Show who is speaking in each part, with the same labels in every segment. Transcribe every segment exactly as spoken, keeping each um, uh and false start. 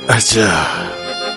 Speaker 1: عجب.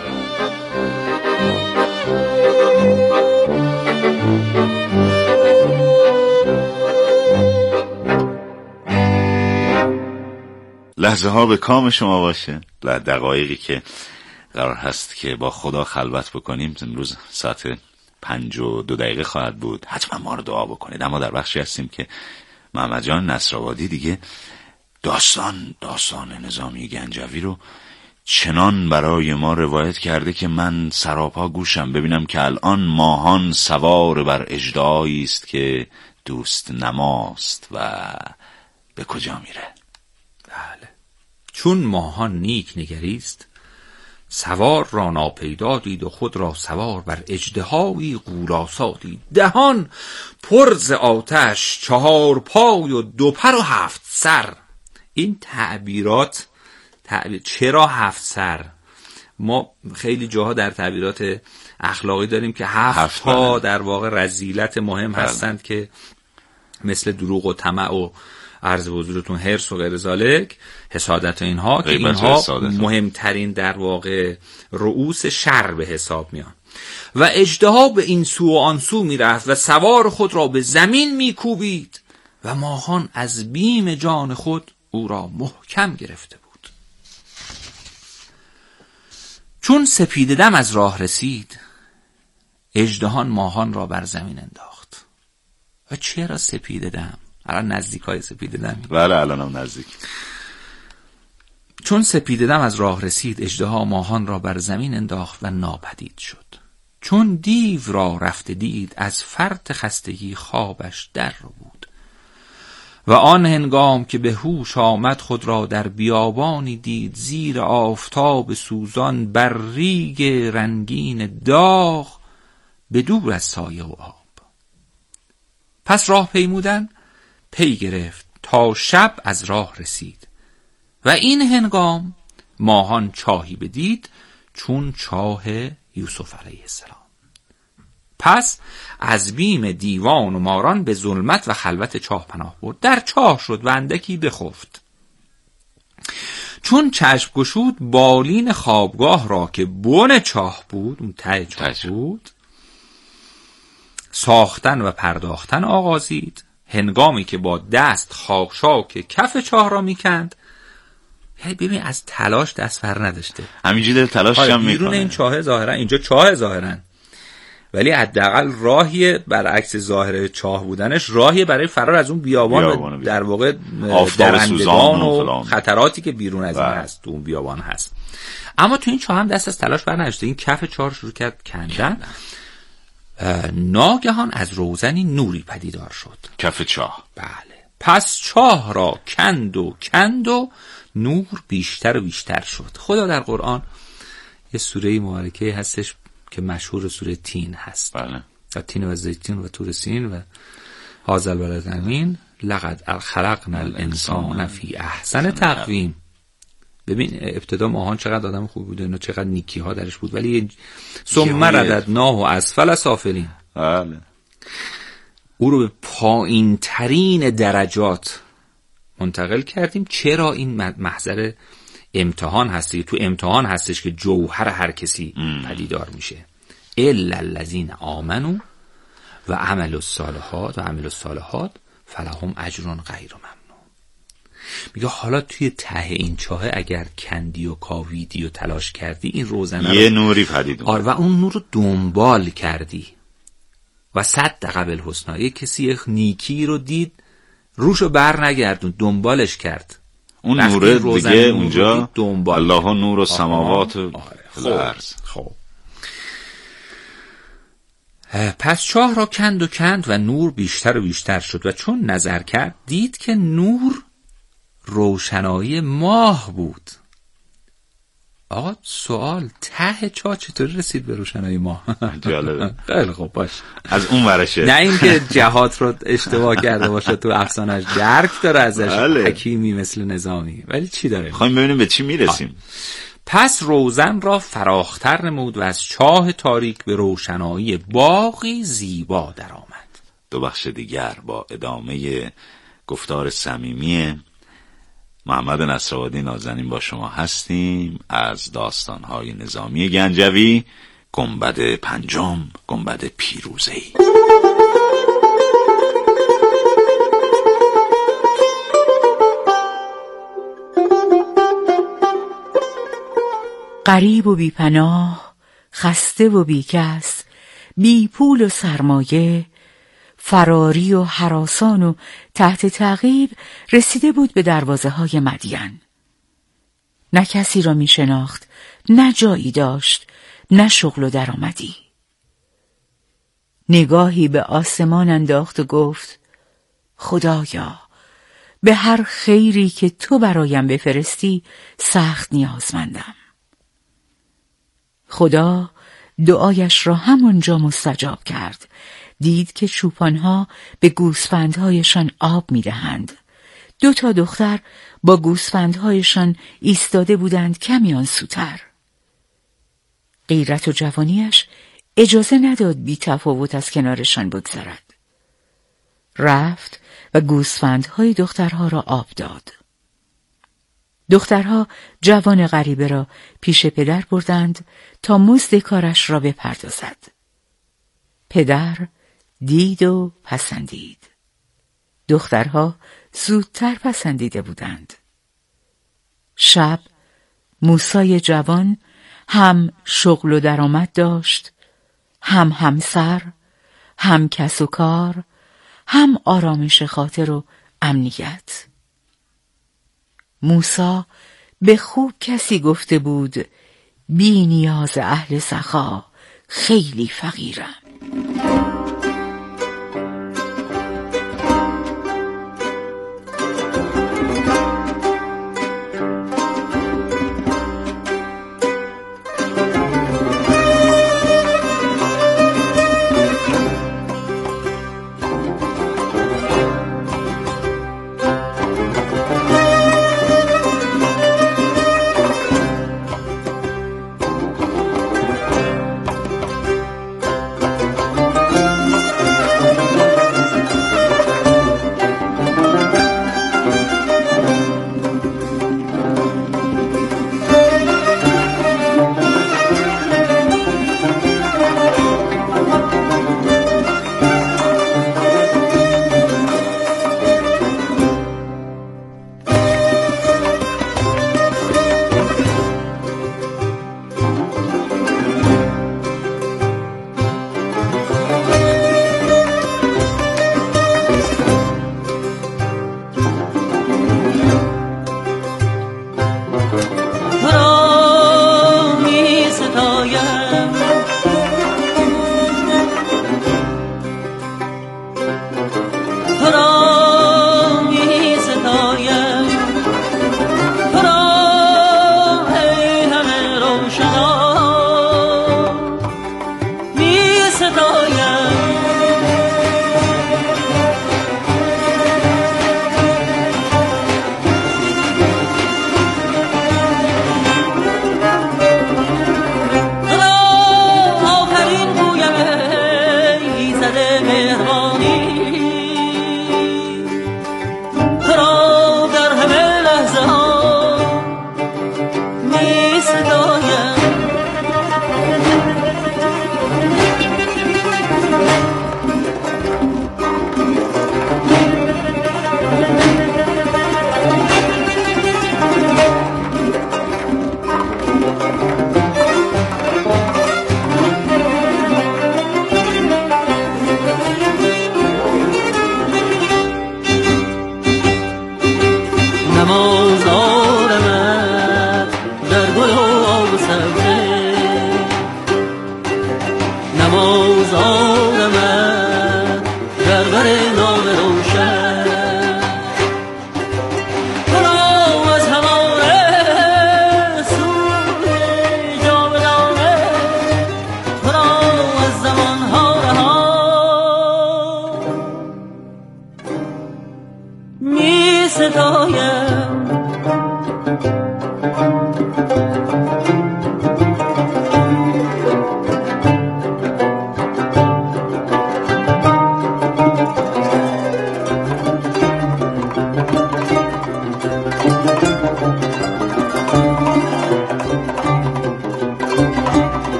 Speaker 1: لحظه ها به کام شما باشه. دقایقی که قرار هست که با خدا خلوت بکنیم، امروز ساعت پنج و دو دقیقه خواهد بود. حتما ما رو دعا بکنید. اما در بخشی هستیم که محمد جان نصرآبادی دیگه داستان داستان نظامی گنجوی رو چنان برای ما روایت کرده که من سراپا گوشم ببینم که الان ماهان سوار بر اژدهایی است که دوست نماست و به کجا میره.
Speaker 2: بله. چون ماهان نیک نگریست، سوار را ناپیدا دید و خود را سوار بر اژدهایی غولاسا دید. دهان پر ز آتش، چهار پای و دو پر و هفت سر. این تعبیرات تعبیر چرا هفت سر؟ ما خیلی جاها در تعبیرات اخلاقی داریم که هفت ها در واقع رذیلت مهم هستند که مثل دروغ و طمع و عرض حضورتون حرص و غیر ذالک، حسادت و اینها، که اینها مهمترین در واقع رؤوس شر به حساب میان. و اژدها به این سو و آن سو میرفت و سوار خود را به زمین میکوبید و ماهان از بیم جان خود او را محکم گرفته بود. چون سپیده دم از راه رسید، اژدهان ماهان را بر زمین انداخت. و چرا سپیده دم؟ الان نزدیک های سپیده دم.
Speaker 1: بله الان هم نزدیک.
Speaker 2: چون سپیده دم از راه رسید، اژدها ماهان را بر زمین انداخت و ناپدید شد. چون دیو را رفته دید، از فرط خستگی خوابش در رو بود. و آن هنگام که به هوش آمد، خود را در بیابانی دید، زیر آفتاب سوزان بر ریگ رنگین داغ، به دور از سایه و آب. پس راه پیمودن پی گرفت تا شب از راه رسید. و این هنگام ماهان چاهی بدید، چون چاه یوسف علیه السلام. پس از بیم دیوان و ماران به ظلمت و خلوت چاه پناه برد. در چاه شد و اندکی بخفت. چون چشم گشود، بالین خوابگاه را که بن چاه بود، اون ته چاه بود، ساختن و پرداختن آغازید. هنگامی که با دست خاکشاک کف چاه را میکند، یعنی ببین از تلاش دست فر نداشته،
Speaker 1: همینجوری داره تلاش هم میکنه.
Speaker 2: بیرون این چاه ظاهرا، اینجا چاه ظاهرا، ولی حداقل راهی برعکس ظاهر چاه بودنش، راهی برای فرار از اون بیابان, بیابان و در واقع درندگان و, و خطراتی که بیرون از این هست تو اون بیابان هست. اما تو این چاه هم دست از تلاش بر نداشته. این کف چاه شروع کرد کندن. ناگهان از روزنی نوری پدیدار شد
Speaker 1: کف چاه.
Speaker 2: بله. پس چاه را کند و کند و نور بیشتر و بیشتر شد. خدا در قرآن یه سوره مبارکه هستش که مشهور سوره تین هست.
Speaker 1: بله.
Speaker 2: و تین و زیتون و طور سین و هذا البلد الامین لقد خلقنا الانسان فی احسن تقویم. ببین ابتدا ماهان چقدر آدم خوب بوده، اینا چقدر نیکی ها درش بود، ولی ثم رددناه اسفل سافلین.
Speaker 1: بله.
Speaker 2: او رو به پایین ترین درجات منتقل کردیم. چرا؟ این محضر امتحان هستی. تو امتحان هستش که جوهر هر کسی پدیدار میشه. الا الذین آمنوا و عملوا الصالحات و عملوا الصالحات فلهم اجر غیر ممنون. میگه حالا توی ته این چاه اگر کندی و کاویدی و تلاش کردی، این روزنه
Speaker 1: یه نوری پدید اومد.
Speaker 2: آره، و اون نور رو دنبال کردی و صدق بالحسنی. یک کسی نیکی رو دید، روشو بر نگردون، دنبالش کرد.
Speaker 1: اون نور دیگه اونجا دنبال الله نور السماوات و الارض.
Speaker 2: خب پس چاه را کند و کند و نور بیشتر و بیشتر شد. و چون نظر کرد، دید که نور روشنایی ماه بود. آقا سوال، ته چاه چطور رسید به روشنایی ماه؟
Speaker 1: جالبه.
Speaker 2: خیلی خوب، باش
Speaker 1: از اون ورشه.
Speaker 2: نه اینکه جهات رو اشتباه کرده باشه، تو افسانه‌اش درک داره ازش. بله. حکیمی مثل نظامی، ولی چی داره؟
Speaker 1: خواهیم ببینیم به چی میرسیم.
Speaker 2: پس روزن را فراختر نمود و از چاه تاریک به روشنایی باغی زیبا در آمد.
Speaker 1: دو بخش دیگر با ادامه گفتار صمیمی محمد نصرآبادی نازنین با شما هستیم از داستان‌های نظامی گنجوی، گنبد پنجم، گنبد پیروزه‌ای.
Speaker 3: غریب و بی پناه، خسته و بی کس، بی پول و سرمایه، فراری و هراسان و تحت تعقیب رسیده بود به دروازه های مدین. نه کسی را می شناخت، نه جایی داشت، نه شغل و درآمدی. نگاهی به آسمان انداخت و گفت: خدایا، به هر خیری که تو برایم بفرستی سخت نیازمندم. خدا دعایش را همانجا مستجاب کرد. دید که چوپانها به گوسفندهایشان آب می‌دهند. دو تا دختر با گوسفندهایشان ایستاده بودند کمی آن سوتر. غیرت و جوانیش اجازه نداد بی تفاوت از کنارشان بگذرد. رفت و گوسفندهای دخترها را آب داد. دخترها جوان غریبه را پیش پدر بردند تا مزد کارش را بپردازد. پدر دید و پسندید. دخترها زودتر پسندیده بودند. شب موسی جوان هم شغل و درآمد داشت، هم همسر، هم کس و کار، هم آرامش خاطر و امنیت. موسی به خوب کسی گفته بود: بی نیاز اهل سخا، خیلی فقیرم.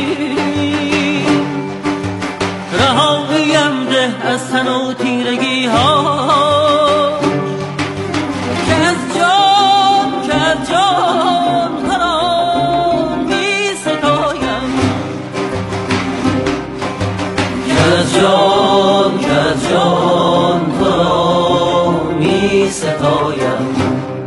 Speaker 4: رهاییم ده از تن و تیرگی ها که از جان که از جان ترا می ستایم که از جان که از جان ترا می ستایم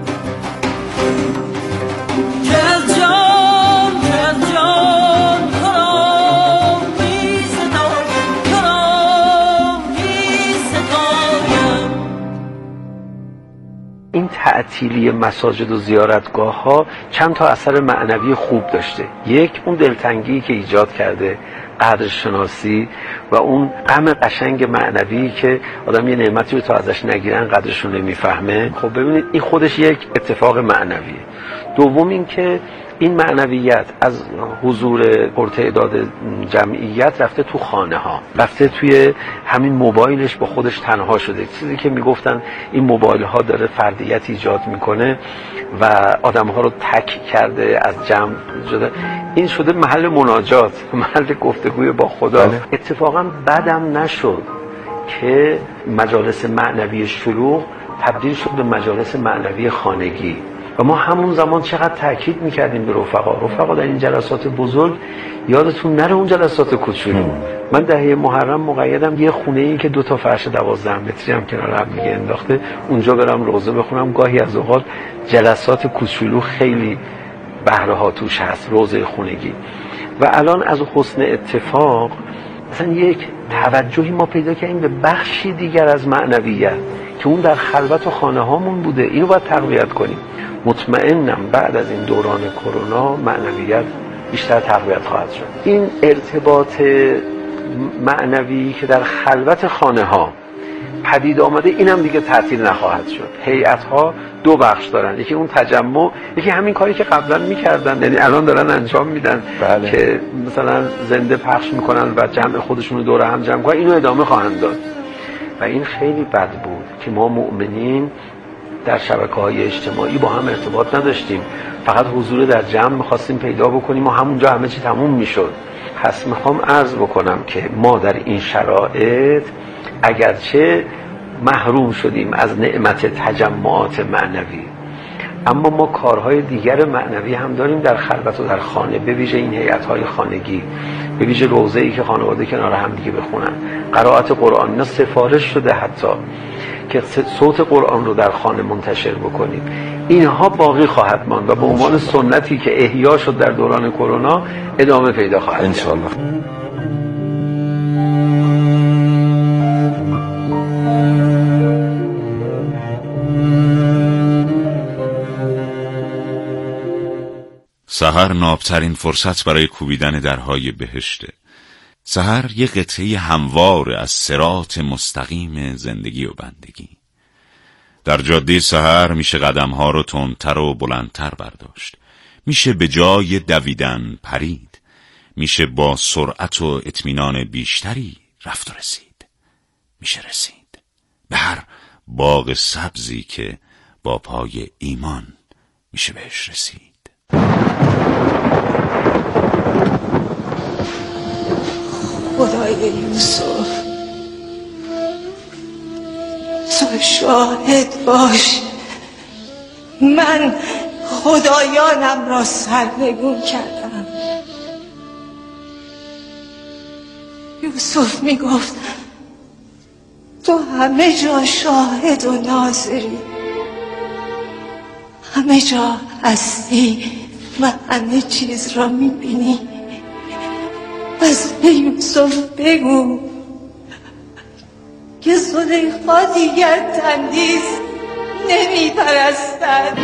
Speaker 5: تعطیلی مساجد و زیارتگاه ها چند تا اثر معنوی خوب داشته. یک، اون دلتنگی که ایجاد کرده، قدرشناسی و اون غم قشنگ معنوی که آدم یه نعمتی رو تا ازش نگیرن قدرشون نمیفهمه. خب ببینید این خودش یک اتفاق معنویه. دوم این که این معنویت از حضور پرتعداد جمعیت رفته تو خانه ها، رفته توی همین موبایلش با خودش تنها شده. چیزی که میگفتن این موبایل ها داره فردیت ایجاد میکنه و آدم ها رو تک کرده، از جمع شده، این شده محل مناجات، محل گفتگوی با خدا. بله. اتفاقا بدم نشد که مجالس معنوی شلوغ تبدیل شد به مجالس معنوی خانگی و ما همون زمان چقدر تاکید میکردیم به رفقا رفقا در این جلسات بزرگ یادتون نره اون جلسات کوچولو. من دهه محرم مقیدم یه خونه ای که دو تا فرش دوازده متری هم کنار هم دیگه انداخته، اونجا برم روزه بخونم. گاهی از اوقات جلسات کوچولو خیلی بهره ها توش هست، روزه خونگی. و الان از حسن اتفاق مثلا یک توجهی ما پیدا کردیم به بخشی دیگر از معنویت که اون در خلوت و خانه هامون بوده. اینو باید تقویت کنیم. مطمئنم بعد از این دوران کرونا معنویت بیشتر تقویت خواهد شد. این ارتباط معنوی که در خلوت خانه ها پدید آمده اینم دیگه تعطیل نخواهد شد. هیئت ها دو بخش دارن، یکی اون تجمع، یکی همین کاری که قبلا میکردن، یعنی الان دارن انجام میدن. بله. که مثلا زنده پخش میکنن و جمع خودشون رو دور هم جمع کنن، اینو ادامه خواهند داد. و این خیلی بد بود که ما مؤمنین در شبکه‌های اجتماعی با هم ارتباط نداشتیم، فقط حضور در جمع می‌خواستیم پیدا بکنیم و همونجا همه چی تموم میشد. پس میخوام عرض بکنم که ما در این شرایط اگرچه محروم شدیم از نعمت تجمعات معنوی، اما ما کارهای دیگر معنوی هم داریم در خلوت و در خانه، به ویژه این هیئت‌های خانگی، به ویژه روزه‌ای که خانواده کنار هم دیگه بخونن، قرائت قرآن. اینا سفارش شده حتی که صوت قرآن رو در خانه منتشر بکنیم. اینها باقی خواهد ماند و به عنوان سنتی که احیا شد در دوران کرونا ادامه پیدا خواهد کرد انشاءالله.
Speaker 1: سحر نابترین فرصت برای کوبیدن درهای بهشته. سحر یه قطعه هموار از صراط مستقیم زندگی و بندگی. در جاده سحر میشه قدمها رو تندتر و بلندتر برداشت، میشه به جای دویدن پرید، میشه با سرعت و اطمینان بیشتری رفت و رسید، میشه رسید به هر باغ سبزی که با پای ایمان میشه بهش رسید.
Speaker 6: خدای یوسف تو شاهد باش، من خدایانم را سرنگون کردم. یوسف می گفت تو همه جا شاهد و ناظری، همه جا هستی و همه چیز را می بینی. پس به یوسف بگو که زلیخا دیگر تندیس نمی پرستد.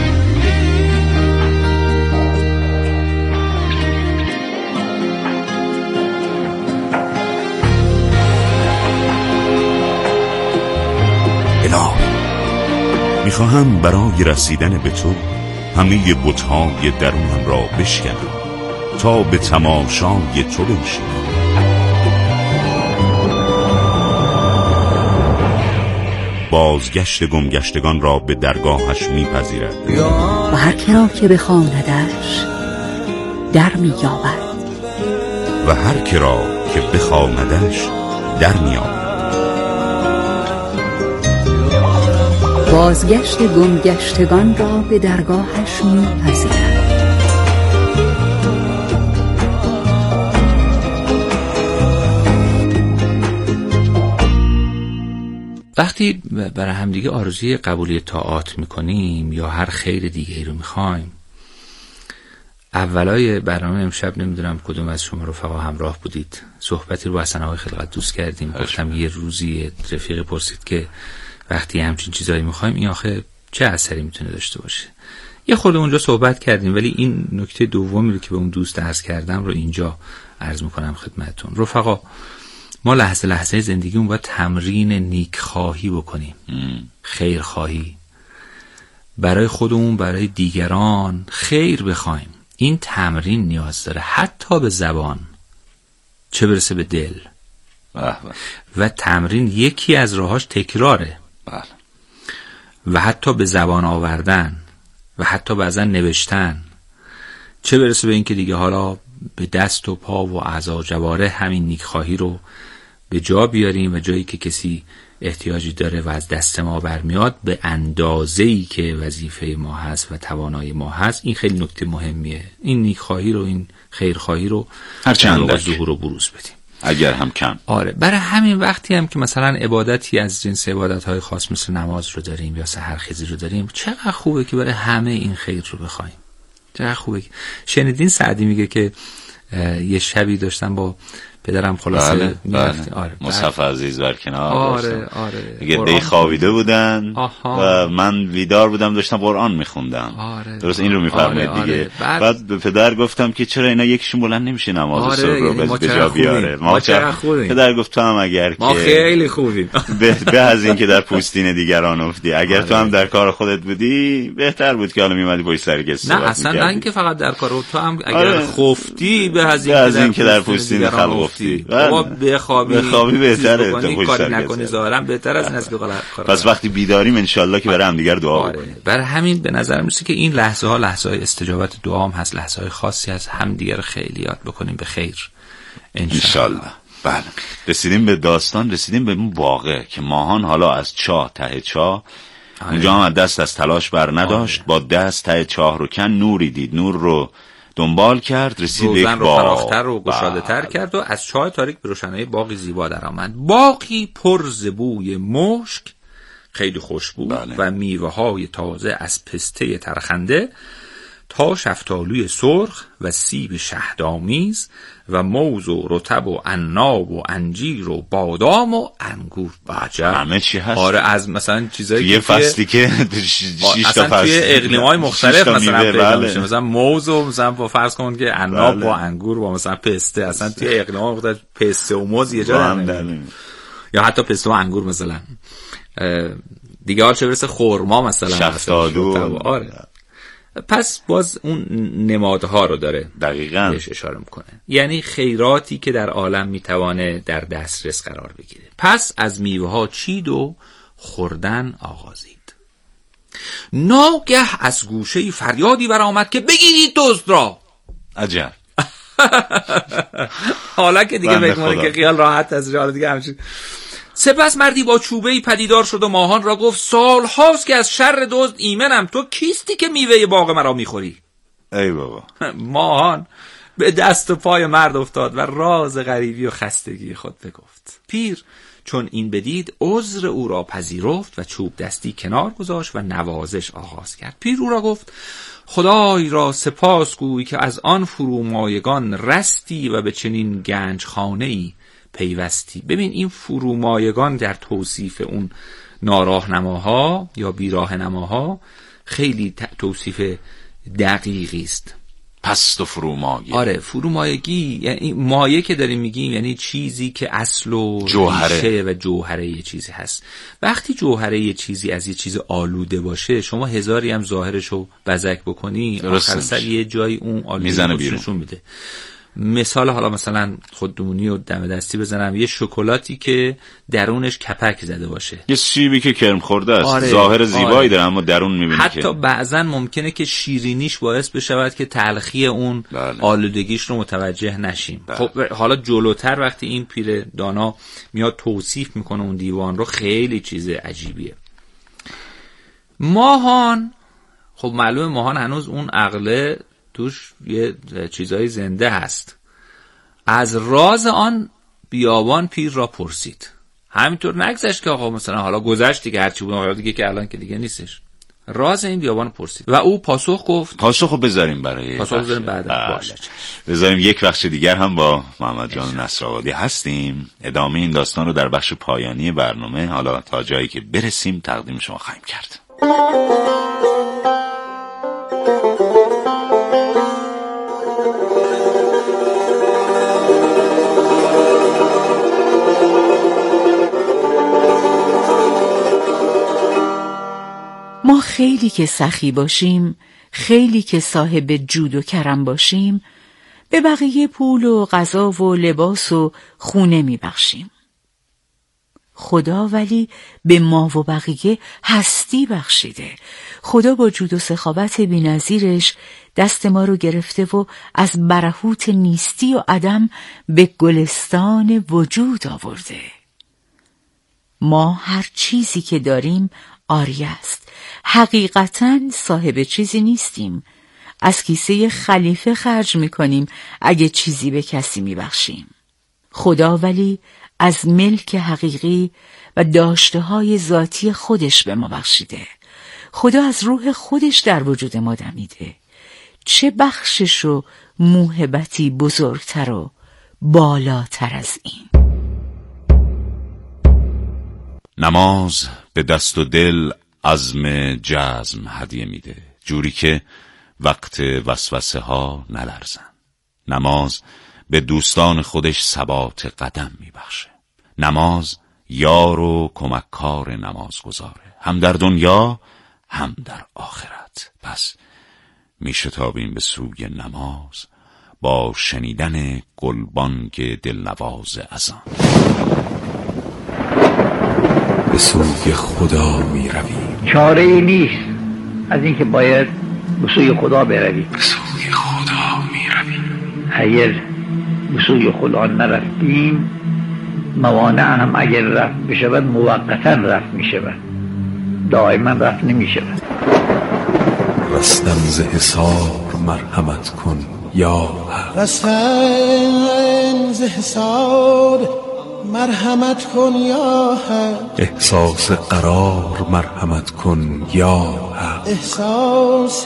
Speaker 1: الهی، میخواهم برای رسیدن به تو همه بت‌های درونم را بشکنم تا به تماشای تو بنشینم. بازگشت گمگشتگان را به درگاهش میپذیرد
Speaker 3: و هر کرا که بخواندش در مییابد.
Speaker 7: و هر که را که بخوامدش در میاد.
Speaker 8: بازگشت گمگشتگان را به درگاهش می‌پذیرد.
Speaker 2: وقتی برای همدیگه آرزوی قبولی طاعات میکنیم یا هر خیر دیگه رو میخوایم، اولای برنامه امشب نمیدونم کدوم از شما رفقا همراه بودید، صحبتی رو با حسن آقای خلقت دوست کردیم. گفتم یه روزی رفیق پرسید که وقتی همچین چیزایی میخوایم این آخه چه اثری میتونه داشته باشه. یه خورده اونجا صحبت کردیم، ولی این نکته دومی رو که به اون دوست عرض کردم رو اینجا عرض میکنم خدمتتون. رفقا ما لحظه لحظه زندگیمون باید تمرین نیکخواهی بکنیم، خیرخواهی، برای خودمون برای دیگران خیر بخوایم. این تمرین نیاز داره، حتی به زبان، چه برسه به دل. و تمرین یکی از راهاش تکراره.
Speaker 1: بله.
Speaker 2: و حتی به زبان آوردن و حتی بعضا نوشتن، چه برسه به این که دیگه حالا به دست و پا و اعضا جوارح همین نیکخواهی رو به جا بیاریم و جایی که کسی احتیاجی داره و از دست ما برمیاد به اندازه‌ای که وظیفه ما هست و توانایی ما هست. این خیلی نکته مهمیه، این نیکخواهی رو، این خیرخواهی رو
Speaker 1: هر چند
Speaker 2: ظهور و بروز بدیم،
Speaker 1: اگر هم کم.
Speaker 2: آره، برای همین وقتی هم که مثلا عبادتی از جنس عبادت‌های خاص مثل نماز رو داریم یا سحرخیزی رو داریم، چقدر خوبه که برای همه این خیر رو بخوایم. چقدر خوبه. شنیدین سعدی میگه که یه شبی داشتم با پدرم خلاصه
Speaker 1: بله،
Speaker 2: میرفتیم.
Speaker 1: بله.
Speaker 2: آره،
Speaker 1: مصطفی عزیز بر کنار
Speaker 2: آره آره
Speaker 1: گده‌ای خوابیده بودن
Speaker 2: آها.
Speaker 1: و من بیدار بودم داشتم قرآن میخوندم.
Speaker 2: آره.
Speaker 1: درست این رو میفرمایید
Speaker 2: آره،
Speaker 1: دیگه.
Speaker 2: آره. بعد...
Speaker 1: بعد به پدر گفتم که چرا اینا یکیشون بلند نمیشه نماز
Speaker 2: آره،
Speaker 1: صبح رو
Speaker 2: یعنی
Speaker 1: به جا بیاره.
Speaker 2: ما چقدر خوبیم.
Speaker 1: پدر گفت تو هم اگر
Speaker 2: ما
Speaker 1: که
Speaker 2: خیلی خوبیم
Speaker 1: به, به از این که در پوستین دیگران افتی، اگر
Speaker 2: آره.
Speaker 1: تو هم در کار خودت بودی بهتر بود که حالا میمدی پشت سر کسی
Speaker 2: نه اصلا نه اینکه فقط در کار تو هم اگر
Speaker 1: آره.
Speaker 2: خفتی به از
Speaker 1: این که در پوستین خلق افتی،
Speaker 2: بخوابی
Speaker 1: بخوابی بهتره،
Speaker 2: بکنی کاری نکنی ظاهرا بهتر از این است که غلط کنی.
Speaker 1: پس وقتی بیداریم انشالله که برای هم دیگر دعا
Speaker 2: آره.
Speaker 1: بکنیم.
Speaker 2: برای همین به نظر میاد که این لحظه ها لحظه های استجابت دعا هم هست، لحظه های خاصی هست، هم دیگر خیلی یاد بکنیم به خیر
Speaker 1: انشالله. بله، رسیدیم به داستان، رسیدیم به اون واقع که ماهان حالا از چاه ته چاه آره. اونجا هم دست از تلاش بر نداشت، آره. با دست ته چاه رو کن، نوری دید، نور رو دنبال کرد، رسید به یک باغ،
Speaker 2: روزن رو فراختر و گشاده تر کرد و از چاه تاریک به روشنایی باغی زیبا در آمد. باغی پر ز بوی مشک خیلی خوشبو
Speaker 1: بله.
Speaker 2: و میوه های تازه از پسته ترخنده تا شفتالوی سرخ و سیب شهدآمیز و موز و رطب و عناب و انجیر و بادام و انگور. عجب،
Speaker 1: همه چی هست.
Speaker 2: آره، از مثلا چیزایی
Speaker 1: که یه فصلی که شش تا فصل
Speaker 2: توی اقلیم‌های مختلف مثلا پیدا
Speaker 1: بله.
Speaker 2: میشه، مثلا موز و مثلا با فرض کن که عناب
Speaker 1: بله.
Speaker 2: با انگور با مثلا پسته، اصلا توی اقلیم‌های مختلف پسته و موز یه جا نمیشه، یا حتی پسته و انگور مثلا دیگه، هر چه برسه خرما مثلا
Speaker 1: شفتالو.
Speaker 2: آره. پس باز اون نمادها رو داره
Speaker 1: دقیقاً
Speaker 2: بهش اشاره میکنه، یعنی خیراتی که در عالم میتوانه در دسترس قرار بگیره. پس از میوه ها چید و خوردن آغازید. ناگه از گوشه فریادی برآمد که بگیرید دزد را.
Speaker 1: عجب.
Speaker 2: حالا که دیگه بگمونه که خیال راحت از حالا دیگه همچین. سپس مردی با چوبه‌ای پدیدار شد و ماهان را گفت سال هاست که از شر دزد ایمنم، تو کیستی که میوه باغ مرا میخوری؟
Speaker 1: ای بابا.
Speaker 2: ماهان به دست و پای مرد افتاد و راز غریبی و خستگی خود بگفت. پیر چون این بدید عذر او را پذیرفت و چوب دستی کنار گذاشت و نوازش آغاز کرد. پیر او را گفت خدای را سپاس گوی که از آن فرومایگان رستی و به چنین گنج خانه‌ای پیوستی. ببین این فرومایگان در توصیف اون ناراهنماها یا بیراهنماها خیلی توصیف دقیقی است.
Speaker 1: پست و فرومایه.
Speaker 2: آره، فرومایگی یعنی مایه که داریم میگیم یعنی چیزی که اصل و ریشه و جوهره یه چیزی هست. وقتی جوهره یه چیزی از یه چیز آلوده باشه، شما هزاری هم ظاهرشو بزک بکنی آخر سر یه جایی اون آلوده نشون میده. مثال حالا مثلا خودمونی و دم دستی بزنم، یه شکلاتی که درونش کپک زده باشه،
Speaker 1: یه سیبی که کرم خورده است،
Speaker 2: آره،
Speaker 1: ظاهر زیبایی
Speaker 2: آره.
Speaker 1: داره اما درون میبینی
Speaker 2: حتی
Speaker 1: که
Speaker 2: بعضا ممکنه که شیرینیش باعث بشود که تلخی اون
Speaker 1: بله.
Speaker 2: آلودگیش رو متوجه نشیم.
Speaker 1: بله.
Speaker 2: خب حالا جلوتر وقتی این پیر دانا میاد توصیف میکنه اون دیوان رو، خیلی چیز عجیبیه. ماهان، خب معلومه ماهان هنوز اون عقله توش یه چیزای زنده هست. از راز آن بیابان پیر را پرسید. همینطور نگذشت که آقا مثلا حالا گذشتی که هرچی بود، حالا دیگه که الان که دیگه نیستش. راز این بیابان پرسید و او پاسخ گفت.
Speaker 1: پاسخو بذاریم برای
Speaker 2: پاسخ بذاریم بعدا. باشه.
Speaker 1: بذاریم یک بخش دیگر هم با محمد جان نصرآبادی هستیم. ادامه این داستان رو در بخش پایانی برنامه، حالا تا جایی که برسیم، تقدیم شما خواهیم کرد.
Speaker 3: ما خیلی که سخی باشیم، خیلی که صاحب جود و کرم باشیم، به بقیه پول و غذا و لباس و خونه میبخشیم. خدا ولی به ما و بقیه هستی بخشیده. خدا با جود و سخاوت بی‌نظیرش دست ما رو گرفته و از برهوت نیستی و عدم به گلستان وجود آورده. ما هر چیزی که داریم عاری است. حقیقتاً صاحب چیزی نیستیم. از کیسه خلیفه خرج میکنیم اگه چیزی به کسی میبخشیم. خدا ولی از ملک حقیقی و داشته‌های ذاتی خودش به ما بخشیده. خدا از روح خودش در وجود ما دمیده. چه بخشش و موهبتی بزرگتر و بالاتر از این؟
Speaker 1: نماز به دست و دل عزم جزم هدیه میده، جوری که وقت وسوسه ها نلرزن. نماز به دوستان خودش ثبات قدم میبخشه. نماز یار و کمککار نماز گذاره، هم در دنیا هم در آخرت. پس میشتابیم به سوی نماز با شنیدن گلبانگ دلنواز اذان.
Speaker 9: به سوی خدا می رویم،
Speaker 10: چاره ای نیست از اینکه باید به سوی خدا برویم.
Speaker 9: به سوی خدا می رویم.
Speaker 10: اگر به سوی خدا نرفتیم، موانع هم اگر رفت بشود موقتا رفت می شود، دائما رفت نمی شود.
Speaker 9: رستم ز حصار مرحمت کن یا حق.
Speaker 11: رستم ز حصار مرحمت کن یا حق.
Speaker 9: احساس قرار مرحمت کن یا حق.
Speaker 11: احساس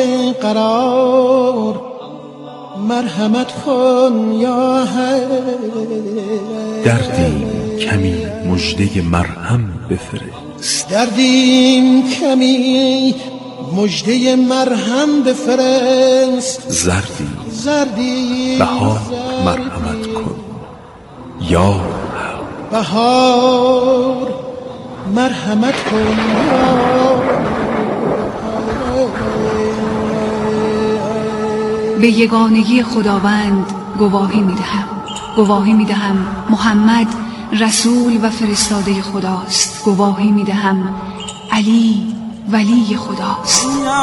Speaker 11: قرار مرحمت کن یا حق.
Speaker 9: دردیم کمی مژده مرهم بفرست.
Speaker 11: دردیم کمی مژده مرهم بفرست.
Speaker 9: زردی
Speaker 11: زردی
Speaker 9: بهار مرحمت کن یا حق.
Speaker 11: بهار مرحمت کن یا
Speaker 8: به یگانگی خداوند گواهی می‌دهم. گواهی می‌دهم محمد رسول و فرستاده خداست. گواهی می‌دهم علی ولی خداست.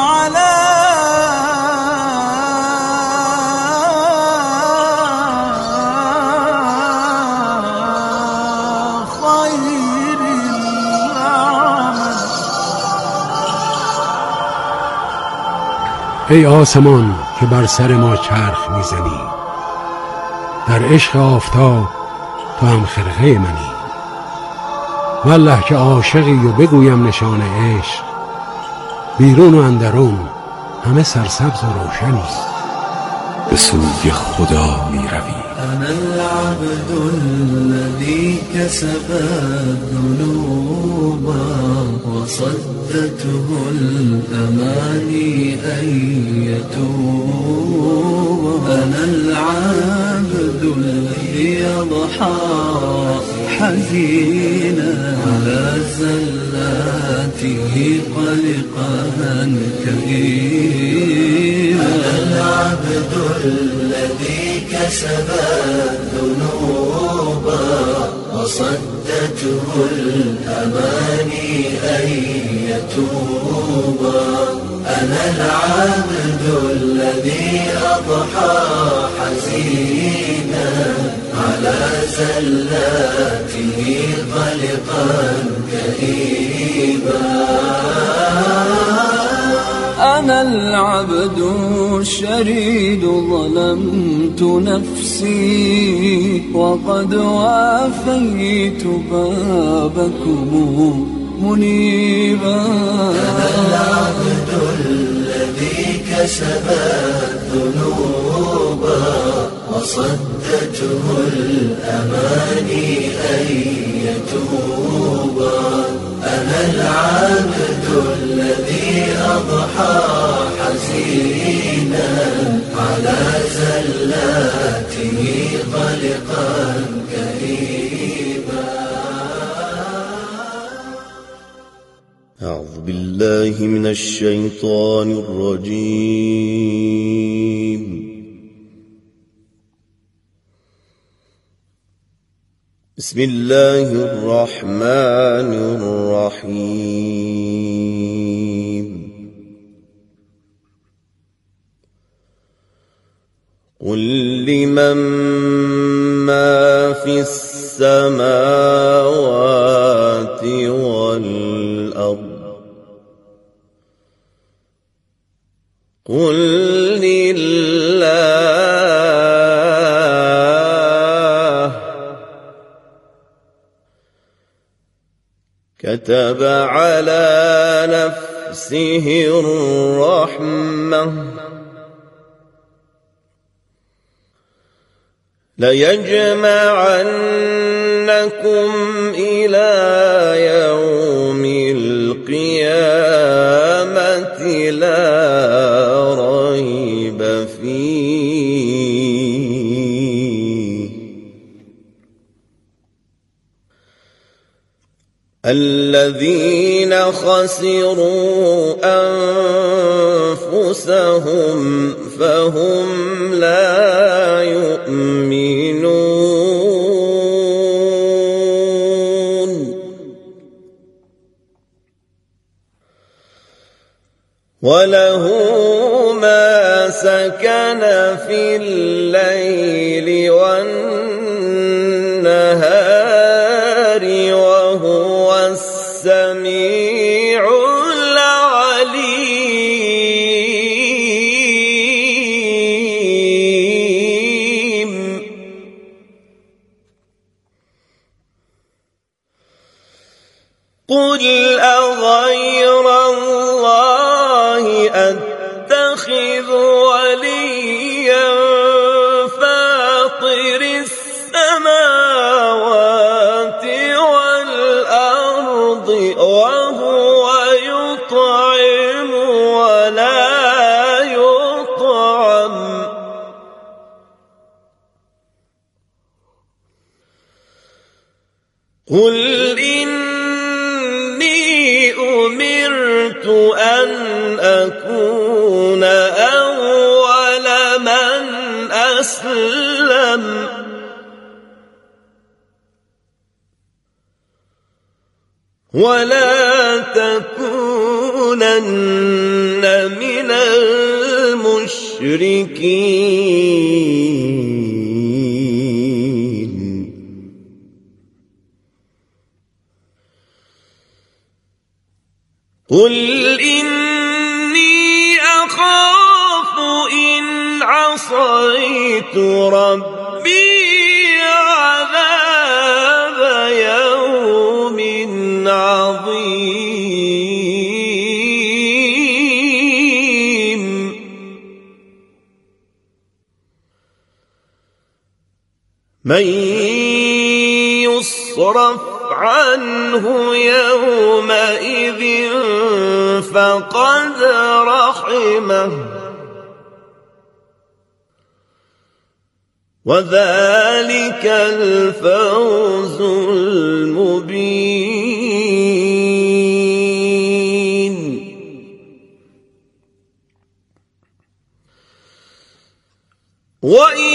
Speaker 12: ای آسمان که بر سر ما چرخ میزنی، در عشق آفتاب تو هم خرقه منی. والله که عاشقی و بگویم نشان عشق، بیرون و اندرون همه سرسبز و روشنی.
Speaker 9: به سوی خدا می روی.
Speaker 4: انا العبد الذي كسب الذنوب وصدته الاماني ان يتوب. انا العبد الذي أضحى حزينا على زلاته قلقا كئيبا. أنا العبد الذي كسب الذنوب وصدته الأماني أن يتوبا. أنا العبد الذي أضحى حزينا على زلاته قلقا كئيبا. أنا العبد الشريد ظلمت نفسي وقد وافيت بابكم منيبا. أنا العبد الذي كسب الذنوب وصدته الأماني أن يتوبا. أنا العبد الذي أضحى حزينا على زلاته قلقا كئيبا.
Speaker 13: أعوذ بالله من الشيطان الرجيم. بسم الله الرحمن الرحيم. قل لمن ما في السماوات والأرض قل لله كتب على نفسه الرحمة ليجمعنكم إلى يوم القيامة لا ريب فيه. الذين خسروا أنفسهم فهم لا يؤمنون. وله ما سكن في الليل والنهار وهو السميع العليم. قل أغير الله أتخذ وليا فاطر السماوات والأرض وهو يطعم ولا يطعم قل إني أمرت أن أكون أول من أسلم ولا تكونن من المشركين. قل إني أخاف إن عصيت ربي عذاب يوم عظيم. من يصرف عنه يومئذ فقد رحمه وذلك الفوز المبين. وإن